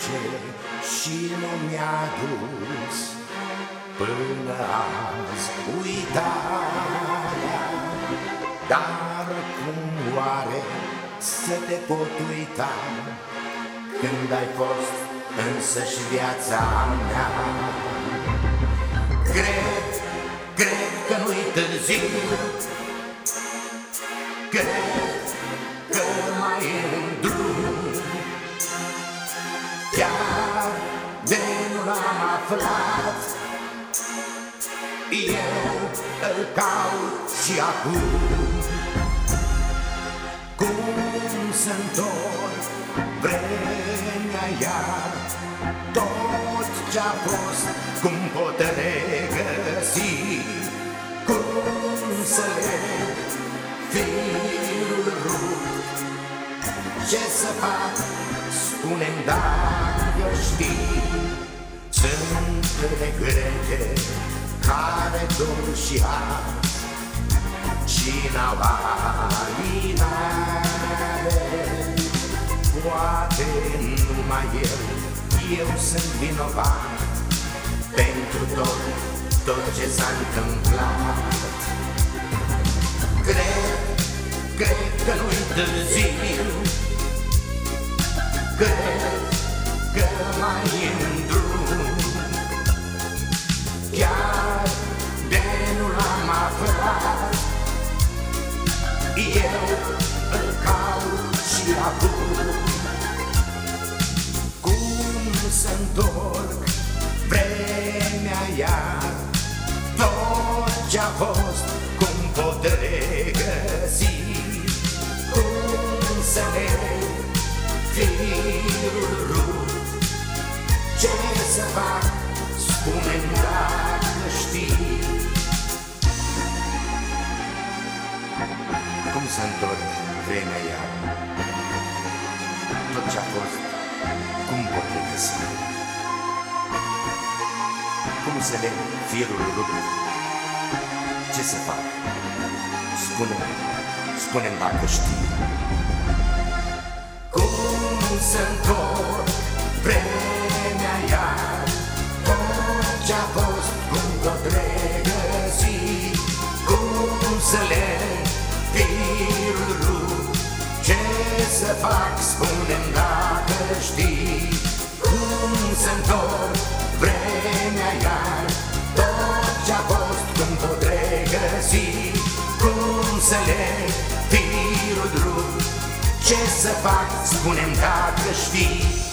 trece și nu mi-a dus până azi uitarea. Dar cum oare să te pot uita când ai fost însăși viața mea? Cred că nu-i târziu, cred că mai e un drum. Chiar de nu l-am aflat, eu îl caut și acum. Cum să-ntorc vremea iar, tot ce-a fost, cum pot regăsi? Cum să leg firul rupt? Ce să fac? Spune-mi dacă știi. Sunt regrete care dor și azi și n-au alinare. Poate numai eu sunt vinovat pentru tot ce s-a întâmplat. Cred că nu-i târziu, cred că mai e un drum. Chiar de nu l-am aflat, eu îl caut și acum. Cum să-ntorc vremea iar, tot ce-a fost, cum pot regăsi? Cum să leg firul rupt? Ce să fac? Spune-mi dacă știi. Cum să-ntorc vremea iar, tot ce-a fost, cum pot regăsi? Cum să leg firul rupt? Ce să fac? Spune-mi dacă știi. Cum să-ntorc vremea iar, tot ce-a fost, cum pot regăsi? Cum să leg firul rupt? Ce să fac? Spune-mi dacă știi. Cum să-ntorc vremea iar, tot ce-a fost, cum pot regăsi? Cum să leg firul rupt? Ce să fac? Spune-mi dacă știi.